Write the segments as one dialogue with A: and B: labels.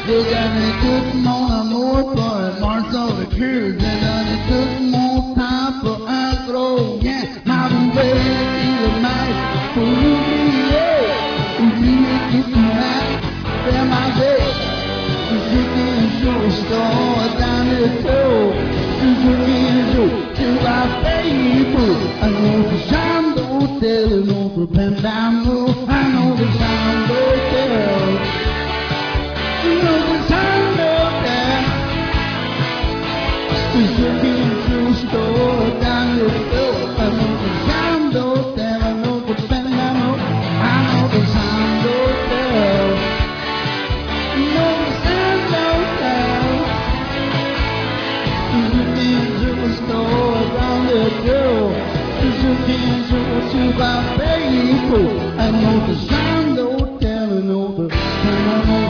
A: Look at me, took mon amour pour un morceau de cul. J'ai donné tout mon temps pour un gros bien. Ma bouée kilomètres pour oublier. Oublier qui pouvait faire ma vie. Toujours qu'un jour je sors dans le dos. Toujours qu'un jour tu vas payer pour un autre chambre d'hôtel, un autre peine d'amour, un autre chambre d'hôtel. Toujours qu'un jour je sors dans le dos. Un autre chambre d'hôtel, un autre peine d'amour, un autre chambre d'hôtel. Toujours qu'un jour tu vas payer pour un autre chambre d'hôtel, un autre amour.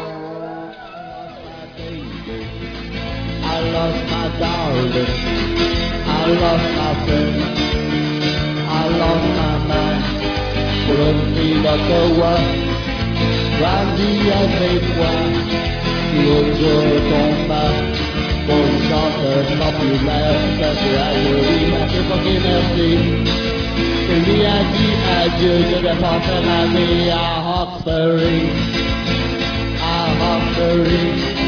A: I lost my darling, I lost my friend, I lost my man. Put me dans le roi, grandi avec toi, le jour tomba. Pour une chanteuse populaire, ça c'est à lui, mais c'est pas qu'il merci. Il lui a dit adieu, je vais passer ma vie à Hawkesbury,